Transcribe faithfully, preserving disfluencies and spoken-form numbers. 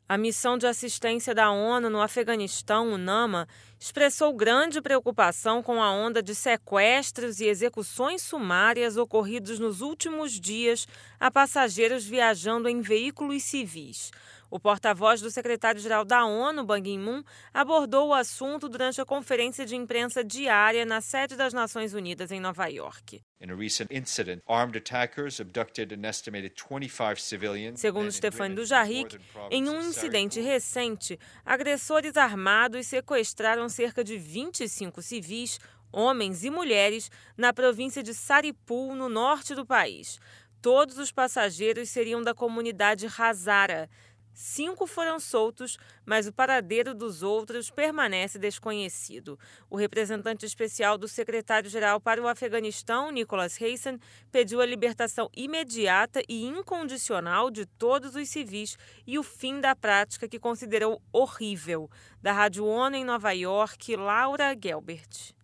A missão de assistência da ONU no Afeganistão, UNAMA, expressou grande preocupação com a onda de sequestros e execuções sumárias ocorridos nos últimos dias a passageiros viajando em veículos civis. O porta-voz do secretário-geral da ONU, Ban Ki-moon, abordou o assunto durante a conferência de imprensa diária na sede das Nações Unidas em Nova York. Segundo Stéphane Dujarric, em um incidente recente, agressores armados sequestraram cerca de vinte e cinco civis, homens e mulheres, na província de Saripul, no norte do país. Todos os passageiros seriam da comunidade Hazara. Cinco foram soltos, mas o paradeiro dos outros permanece desconhecido. O representante especial do secretário-geral para o Afeganistão, Nicholas Hayson, pediu a libertação imediata e incondicional de todos os civis e o fim da prática que considerou horrível. Da Rádio ONU em Nova York, Laura Gelbert.